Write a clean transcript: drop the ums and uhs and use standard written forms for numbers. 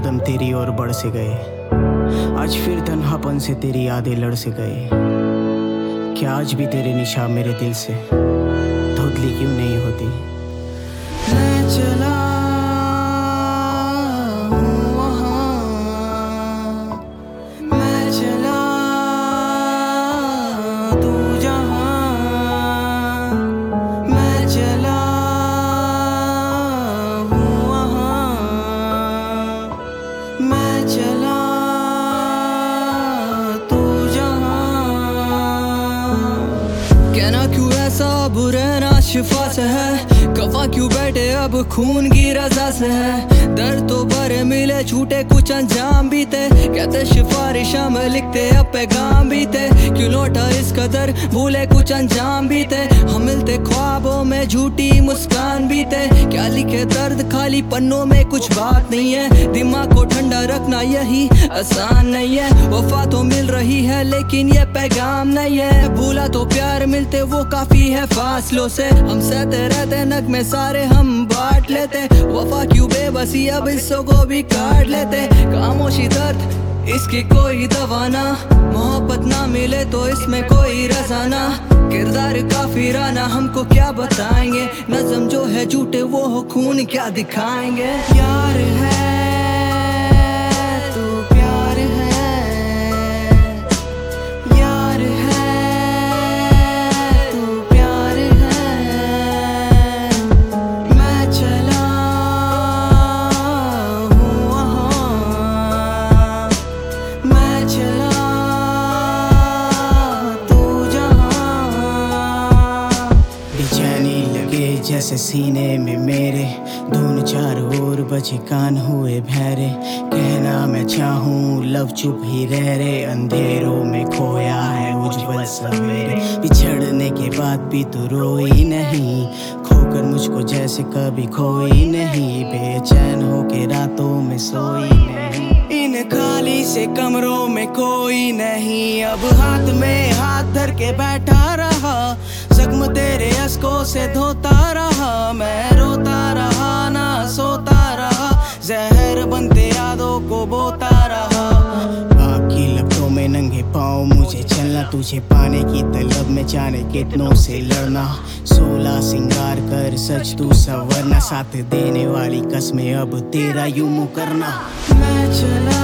कदम तेरी ओर बढ़ से गए, आज फिर तन्हापन से तेरी यादें लड़ से गए। क्या आज भी तेरे निशान मेरे दिल से धुंधली क्यों नहीं होती? मैं चला हूँ वहाँ, मैं चला तू जहाँ, मैं चला हूँ वहाँ, मैं चला तू जहाँ। कहना क्यों ऐसा अब रहना शिफा से है, कफा क्यों बैठे अब खून की रजा से है। दर्द तो भरे मिले छूटे कुछ अंजाम भी थे, कहते सिफारिशा में लिखते अब पैगाम भी थे। क्यों लौटा इस कदर भूले कुछ अंजाम भी थे, हम मिलते ख्वाबों में झूठी मुस्कान भी थे। क्या लिखे दर्द खाली पन्नों में कुछ बात नहीं है, दिमाग को ठंडा रखना यही आसान नहीं है। वफा तो मिल रही है लेकिन ये पैगाम नहीं है, भूला तो प्यार मिलते वो काफी है फासलों से। हम सहते रहते नग में सारे हम बांट लेते, वफा क्यों बेबसी अब हिस्सों को भी काट लेते। खामोशी दर्द इसकी कोई दवा ना, मोहब्बत ना मिले तो इसमें कोई रज़ा ना। किरदार काफिराना हमको क्या बताएंगे, नज़म जो है झूठे वो हो खून क्या दिखाएंगे। यार है तू प्यार है, यार है तू प्यार है। मैं चला हूँ वहाँ, मैं चला तू जहाँ। बेचैनी लगे जैसे सीने में मेरे, धुन चारों ओर बजे कान हुए बहरे। कहना मैं चाहूँ लव चुप ही रह रे, अंधेरों में खोया है उज्जवल सवेरे। बिछड़ने के बाद भी तू रोई नहीं, खोकर मुझको जैसे कभी खोई नहीं। बेचैन होके रातों में सोई नहीं, इन खाली से कमरों में कोई नहीं। अब हाथ में हाथ धर के बैठा रहा, जख्म तेरे अश्कों से धोता रहा। मैं रोता रहा ना सोता रहा, जहर बनते यादों को बोता रहा। बाकी लफ्ज़ों में नंगे पाँव मुझे चलना, तुझे पाने की तलब में जाने कितनों से लड़ना। 16 सिंगार कर सच तू संवरना, साथ देने वाली कसमें अब तेरा यूं मुकरना। मैं चला